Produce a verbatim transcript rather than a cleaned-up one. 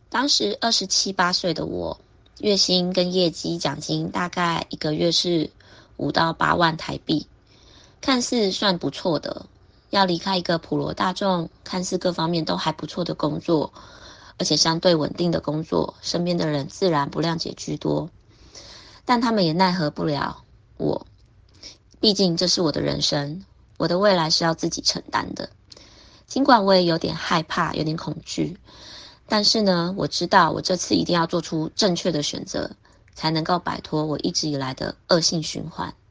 当时二十七八岁的我，月薪跟业绩奖金大概一个月是五到八万台币，看似算不错的。要离开一个普罗大众，看似各方面都还不错的工作，而且相对稳定的工作，身边的人自然不谅解居多，但他们也奈何不了我，毕竟这是我的人生，我的未来是要自己承担的。尽管我也有点害怕，有点恐惧，但是呢，我知道我这次一定要做出正确的选择，才能够摆脱我一直以来的恶性循环。